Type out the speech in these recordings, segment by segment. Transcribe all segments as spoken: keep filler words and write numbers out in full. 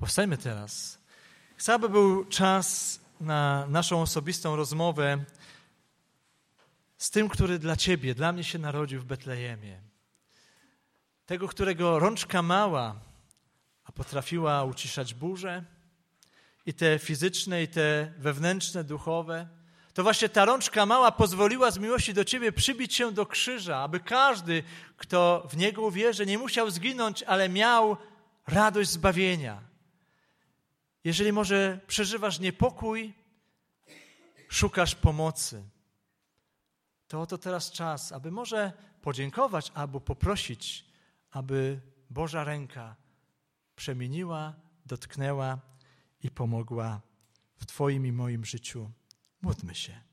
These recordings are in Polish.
Powstańmy teraz. Chcę, aby był czas na naszą osobistą rozmowę z tym, który dla Ciebie, dla mnie się narodził w Betlejemie. Tego, którego rączka mała, a potrafiła uciszać burzę, i te fizyczne, i te wewnętrzne, duchowe. To właśnie ta rączka mała pozwoliła z miłości do Ciebie przybić się do krzyża, aby każdy, kto w Niego uwierzy, nie musiał zginąć, ale miał radość zbawienia. Jeżeli może przeżywasz niepokój, szukasz pomocy, to oto teraz czas, aby może podziękować albo poprosić, aby Boża ręka przemieniła, dotknęła i pomogła w Twoim i moim życiu. Módlmy się.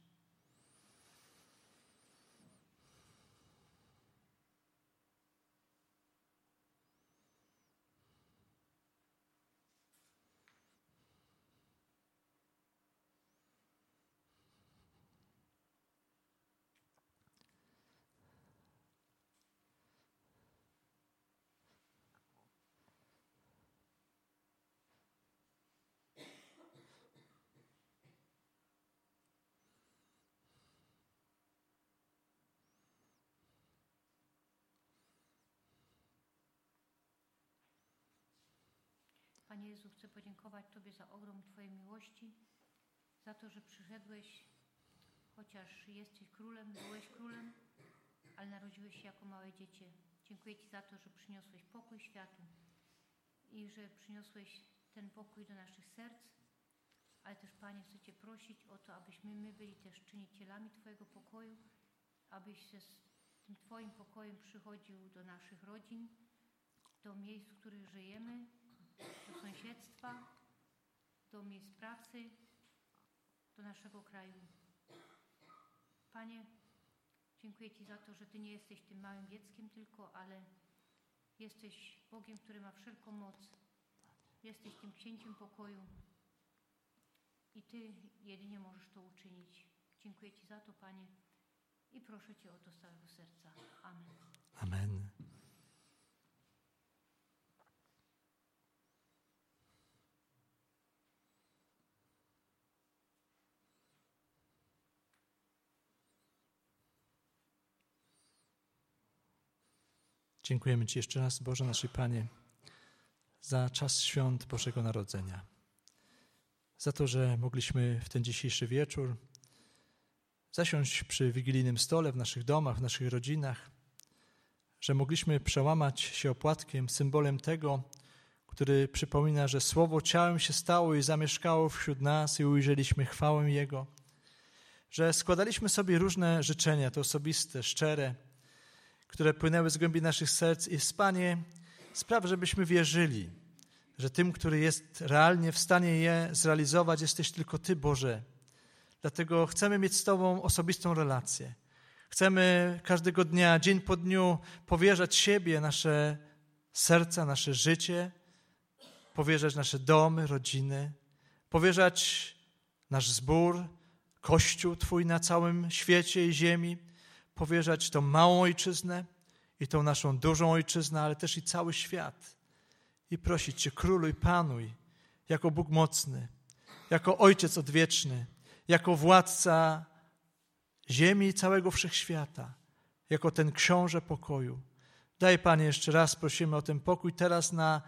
Panie Jezu, chcę podziękować Tobie za ogrom Twojej miłości, za to, że przyszedłeś, chociaż jesteś królem, byłeś królem, ale narodziłeś się jako małe dziecię. Dziękuję Ci za to, że przyniosłeś pokój światu i że przyniosłeś ten pokój do naszych serc, ale też, Panie, chcę Cię prosić o to, abyśmy my byli też czynicielami Twojego pokoju, abyś się z tym Twoim pokojem przychodził do naszych rodzin, do miejsc, w których żyjemy, do sąsiedztwa, do miejsc pracy, do naszego kraju. Panie, dziękuję Ci za to, że Ty nie jesteś tym małym dzieckiem tylko, ale jesteś Bogiem, który ma wszelką moc. Jesteś tym księciem pokoju i Ty jedynie możesz to uczynić. Dziękuję Ci za to, Panie, i proszę Cię o to z całego serca. Amen. Amen. Dziękujemy Ci jeszcze raz, Boże nasz Panie, za czas świąt Bożego Narodzenia. Za to, że mogliśmy w ten dzisiejszy wieczór zasiąść przy wigilijnym stole w naszych domach, w naszych rodzinach, że mogliśmy przełamać się opłatkiem, symbolem tego, który przypomina, że Słowo ciałem się stało i zamieszkało wśród nas i ujrzeliśmy chwałę Jego, że składaliśmy sobie różne życzenia, te osobiste, szczere, które płynęły z głębi naszych serc i Panie, spraw, żebyśmy wierzyli, że tym, który jest realnie w stanie je zrealizować, jesteś tylko Ty, Boże. Dlatego chcemy mieć z Tobą osobistą relację. Chcemy każdego dnia, dzień po dniu powierzać siebie, nasze serca, nasze życie, powierzać nasze domy, rodziny, powierzać nasz zbór, Kościół Twój na całym świecie i ziemi, powierzać tą małą ojczyznę i tą naszą dużą ojczyznę, ale też i cały świat. I prosić Cię, króluj, panuj, jako Bóg mocny, jako Ojciec odwieczny, jako władca ziemi i całego wszechświata, jako ten książę pokoju. Daj, Panie, jeszcze raz prosimy o ten pokój teraz na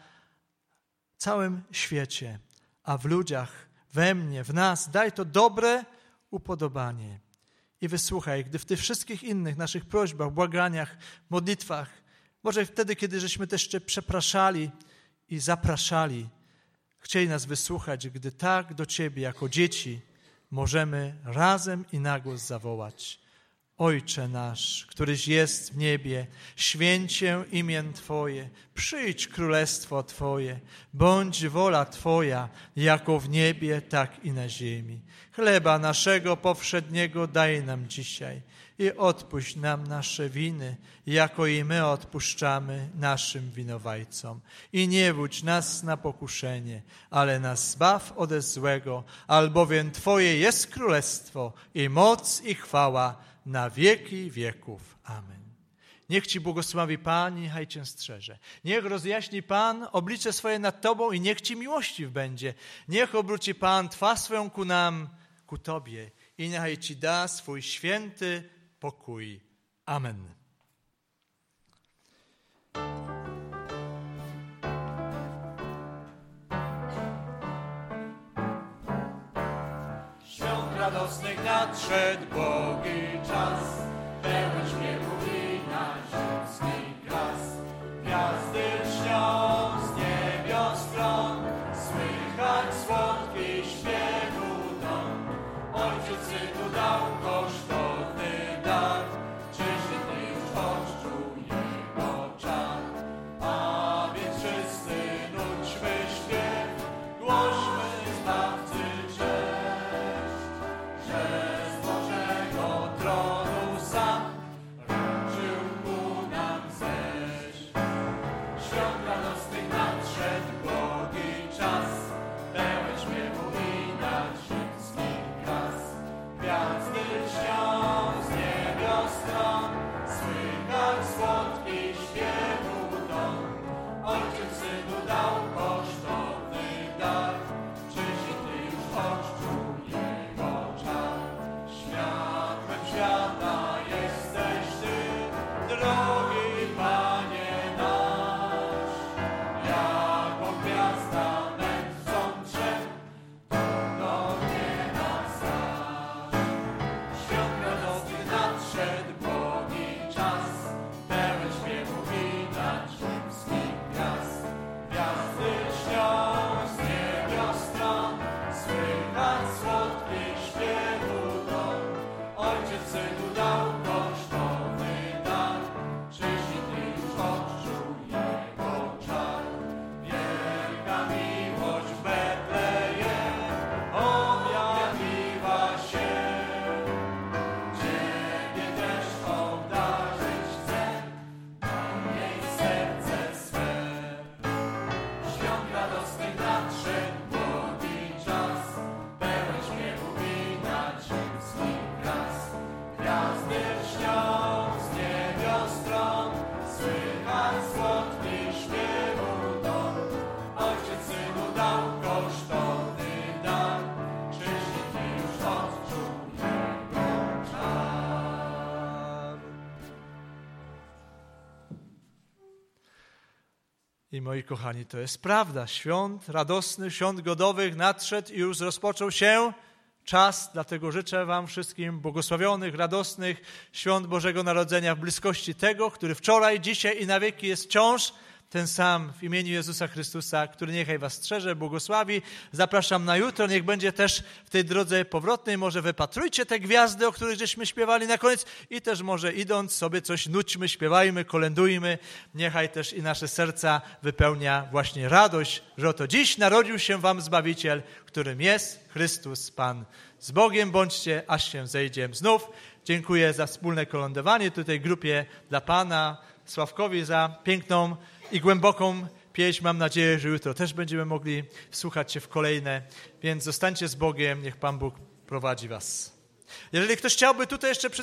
całym świecie, a w ludziach, we mnie, w nas, daj to dobre upodobanie. I wysłuchaj, gdy w tych wszystkich innych naszych prośbach, błaganiach, modlitwach, może wtedy, kiedy żeśmy też jeszcze przepraszali i zapraszali, chcieli nas wysłuchać, gdy tak do Ciebie jako dzieci możemy razem i na głos zawołać: Ojcze nasz, któryś jest w niebie, święć się imię Twoje, przyjdź królestwo Twoje, bądź wola Twoja, jako w niebie, tak i na ziemi. Chleba naszego powszedniego daj nam dzisiaj i odpuść nam nasze winy, jako i my odpuszczamy naszym winowajcom. I nie wódź nas na pokuszenie, ale nas zbaw ode złego, albowiem Twoje jest królestwo i moc i chwała na wieki wieków. Amen. Niech Ci błogosławi Pan i niechaj Cię strzeże. Niech rozjaśni Pan oblicze swoje nad Tobą i niech Ci miłościw będzie. Niech obróci Pan twarz swoją ku nam, ku Tobie i niechaj Ci da swój święty pokój. Amen. Świąt radosnych nadszedł Bogi czas, pełen śmiechu i na ziemski kras. Gwiazdy lśnią z niebios stron, słychać słodki śpiewu ton. Ojciec Synu dał kosztowny dar, czyś Ty już odczuł Jego czar. A więc wszyscy nudźmy śpiew, głośmy Zbawcy cześć, że z Bożego tronu sam raczył ku nam zejść. Świąt radosnych nadszedł Bogi czas, pełen śmiechu i nadziemski kras. Gwiazdy lśnią z niebios stron, słychać słodki śpiewu ton. Ojciec Synu dał kosztowny dar, czyś Ty już odczuł Jego czar. Światłem świata jesteś Ty, drogi Panie nasz. Jako gwiazda mędrcą drzem, to do nieba znasz. Świąt radosnych nadszedł Bogi czas, pełen śmiechu i nadziemski kras. Gwiazdy lśnią z niebios stron, słychać słodki śpiewu ton. Ojciec Synu dał kosztowny dar, czyś Ty już odczuł Jego czar. Wielka miłość w Betlejem objawiła się, Ciebie też obdarzyć chcę, jej serce swe. Świąt radosnych nadszedł Bogi czas, pełen śmiechu i nadziemski kras. Gwiazdy lśnią z niebios stron, słychać słodki śpiewu ton. Ojciec Synu dał kosztowny dar, czyś Ty już odczuł Jego czar. I moi kochani, to jest prawda. Świąt radosnych, świąt godowych nadszedł i już rozpoczął się czas. Dlatego życzę Wam wszystkim błogosławionych, radosnych świąt Bożego Narodzenia w bliskości tego, który wczoraj, dzisiaj i na wieki jest wciąż ten sam, w imieniu Jezusa Chrystusa, który niechaj Was strzeże, błogosławi. Zapraszam na jutro, niech będzie też w tej drodze powrotnej. Może wypatrujcie te gwiazdy, o których żeśmy śpiewali na koniec i też może idąc sobie coś nudźmy, śpiewajmy, kolędujmy. Niechaj też i nasze serca wypełnia właśnie radość, że oto dziś narodził się Wam Zbawiciel, którym jest Chrystus Pan. Z Bogiem bądźcie, aż się zejdziem znów. Dziękuję za wspólne kolędowanie tutaj grupie dla Pana, Sławkowi za piękną i głęboką pieśń. Mam nadzieję, że jutro też będziemy mogli słuchać się w kolejne. Więc zostańcie z Bogiem, niech Pan Bóg prowadzi Was. Jeżeli ktoś chciałby tutaj jeszcze